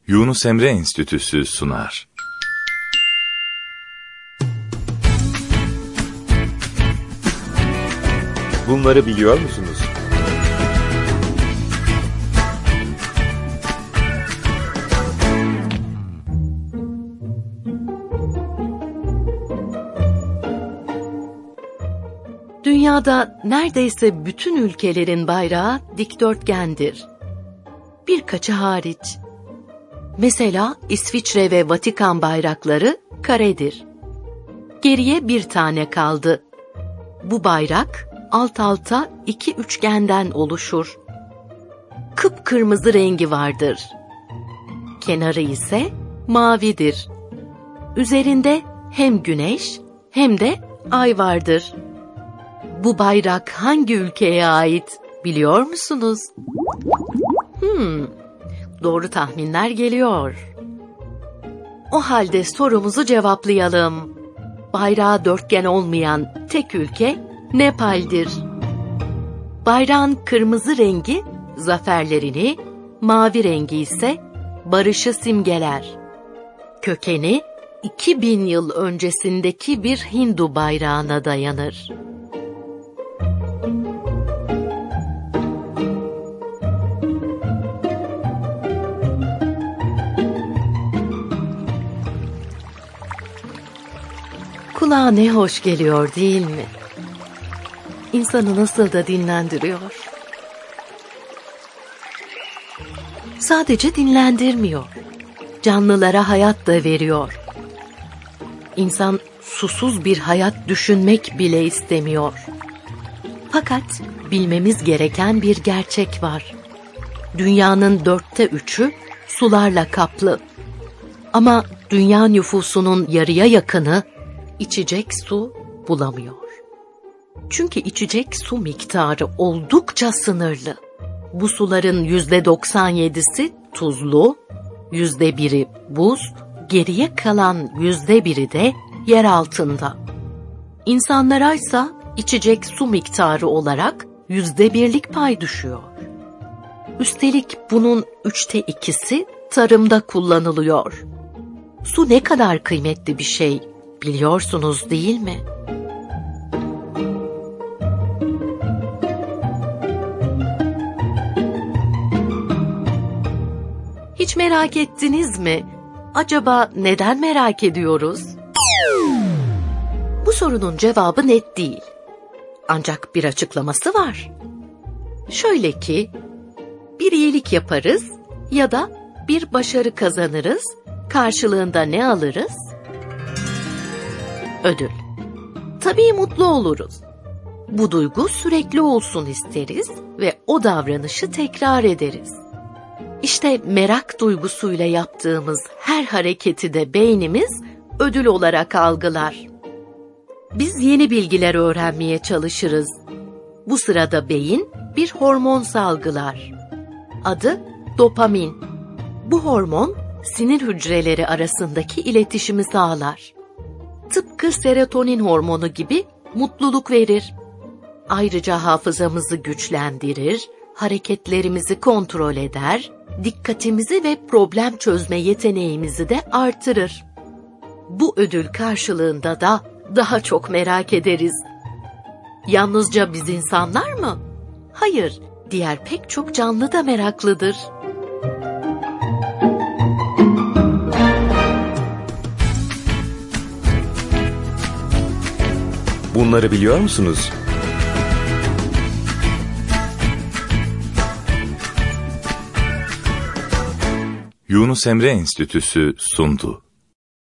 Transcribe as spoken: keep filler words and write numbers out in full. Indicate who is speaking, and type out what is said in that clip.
Speaker 1: Yunus Emre Enstitüsü sunar.
Speaker 2: Bunları biliyor musunuz?
Speaker 3: Dünyada neredeyse bütün ülkelerin bayrağı dikdörtgendir. Birkaçı hariç. Mesela İsviçre ve Vatikan bayrakları karedir. Geriye bir tane kaldı. Bu bayrak alt alta iki üçgenden oluşur. Kıpkırmızı rengi vardır. Kenarı ise mavidir. Üzerinde hem güneş hem de ay vardır. Bu bayrak hangi ülkeye ait biliyor musunuz? Hmm, doğru tahminler geliyor. O halde sorumuzu cevaplayalım. Bayrağı dörtgen olmayan tek ülke Nepal'dir. Bayrağın kırmızı rengi zaferlerini, mavi rengi ise barışı simgeler. Kökeni iki bin yıl öncesindeki bir Hindu bayrağına dayanır. Kulağa ne hoş geliyor değil mi? İnsanı nasıl da dinlendiriyor. Sadece dinlendirmiyor. Canlılara hayat da veriyor. İnsan susuz bir hayat düşünmek bile istemiyor. Fakat bilmemiz gereken bir gerçek var. Dünyanın dörtte üçü sularla kaplı. Ama dünya nüfusunun yarıya yakını içecek su bulamıyor. Çünkü içecek su miktarı oldukça sınırlı. Bu suların yüzde doksan yedisi tuzlu, yüzde biri buz, geriye kalan yüzde biri de yer altında. İnsanlara ise içecek su miktarı olarak yüzde birlik pay düşüyor. Üstelik bunun üçte ikisi tarımda kullanılıyor. Su ne kadar kıymetli bir şey biliyorsunuz değil mi? Hiç merak ettiniz mi? Acaba neden merak ediyoruz? Bu sorunun cevabı net değil. Ancak bir açıklaması var. Şöyle ki, bir iyilik yaparız ya da bir başarı kazanırız, karşılığında ne alırız? Ödül. Tabii mutlu oluruz. Bu duygu sürekli olsun isteriz ve o davranışı tekrar ederiz. İşte merak duygusuyla yaptığımız her hareketi de beynimiz ödül olarak algılar. Biz yeni bilgiler öğrenmeye çalışırız. Bu sırada beyin bir hormon salgılar. Adı dopamin. Bu hormon sinir hücreleri arasındaki iletişimi sağlar. Tıpkı serotonin hormonu gibi mutluluk verir. Ayrıca hafızamızı güçlendirir, hareketlerimizi kontrol eder, dikkatimizi ve problem çözme yeteneğimizi de artırır. Bu ödül karşılığında da daha çok merak ederiz. Yalnızca biz insanlar mı? Hayır, diğer pek çok canlı da meraklıdır.
Speaker 2: Bunları biliyor musunuz?
Speaker 1: Yunus Emre Enstitüsü sundu.